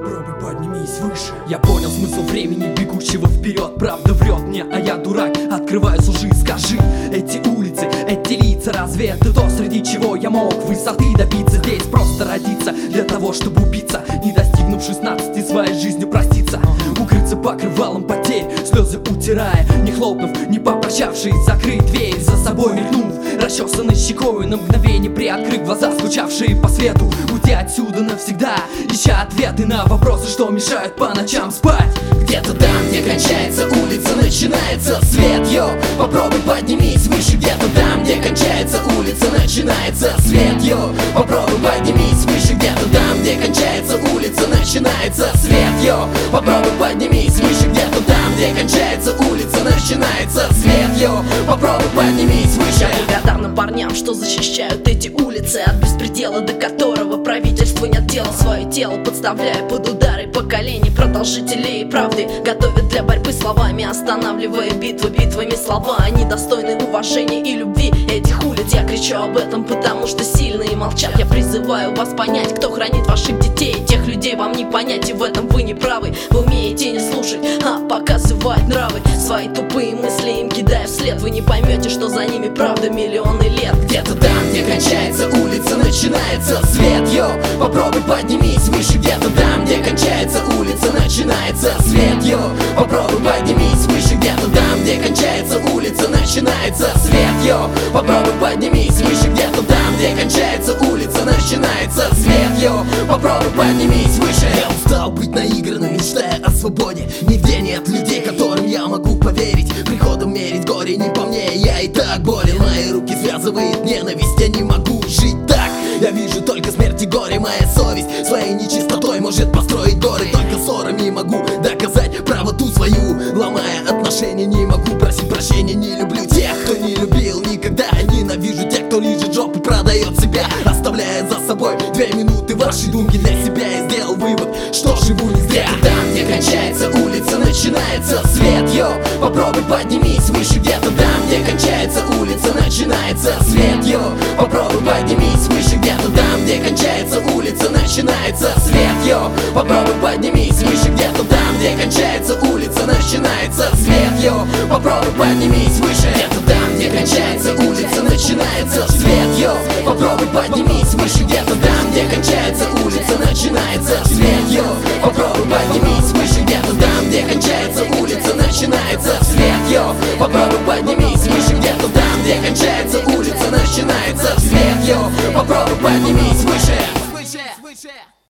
Попробуй поднимись выше. Я понял смысл времени, бегущего вперед. Правда врет мне, а я дурак. Открываю с лжи, скажи. Эти улицы, эти лица, разве это то, среди чего я мог высоты добиться? Здесь просто родиться для того, чтобы убиться, не достигнув 16 своей жизнью проститься. Укрыться покрывалом потерь, слезы утирая, не хлопнув, не попрощавшись, закрыть дверь за собой мелькнув, расчесанной щекой на мгновение приоткрыв глаза, скучавшие по свету. Уйти отсюда навсегда, ища ответы на вопросы, что мешают по ночам спать. Где-то там, где кончается улица, начинается свет, йо. Попробуй поднимись выше. Где-то там, где кончается улица, начинается свет, йо. Попробуй поднимись выше. Где-то там, где кончается улица, начинается свет, йо. Попробуй поднимись выше. Где-то там, где кончается улица, начинается свет, йо. Попробуй поднимись выше. Я благодарна парням, что защищают эти улицы от беспредела, до которого правительство не отдело свое тело, подставляя под удары поколений продолжителей правды, готовят для борьбы словами, останавливая битвами слова. Они достойны уважения и любви этих улиц. Я кричу об этом, потому что сильные молчат. Я призываю вас понять, кто хранит ваших детей. Тех людей вам не понять, и в этом вы не правы. Вы умеете не слушать, а показывать нравы. Свои тупые мысли им кидая вслед. Вы не поймете, что за ними правда миллионы лет. Где-то там, где кончается улица, начинается свет, йо. Попробуй поднимись выше. Где-то там, где кончается улица, начинается свет, йо. Попробуй поднимись выше. Где-то там, где кончается улица, начинается свет, йо. Попробуй поднимись выше. Где-то там, где кончается улица, начинается свет, йо. Попробуй поднимись выше. Я устал быть наигранным, мечтая о свободе. Нигде нет людей, которым я могу поверить. Приходом мерить горе не по мне, я и так болен. Мои руки связывает ненависть, я не могу жить так. Я вижу только смерть и горе, моя совесть своей нечистотой может построить горы. Только ссорами могу доказать правоту свою. Ломая отношения, не могу просить прощения. Не люблю тех, кто не любил никогда. Ненавижу тех, кто лижет жопу, продает себя, оставляя за собой 2 минуты вашей думки для себя. Я сделал вывод, что живу не зря. Там, где кончается улица, начинается свет, йо. Попробуй поднимись выше. Где-то там, где кончается улица, начинается свет, йо. Попробуй поднимись выше. Где-то там, где кончается улица, начинается свет, йо. Попробуй поднимись выше. Где-то там, где кончается улица, начинается свет, йо. Попробуй поднимись выше. Где-то там, где кончается улица, начинается свет, йо. Попробуй поднимись выше. Где-то там, где кончается улица, начинается свет, йо. Попробуй поднимись выше. Где-то там, где кончается улица, начинается свет, йо. Попробуй поднимись выше. Где-то там, где кончается улица, начинается свет, йо. Попробуй поднимись.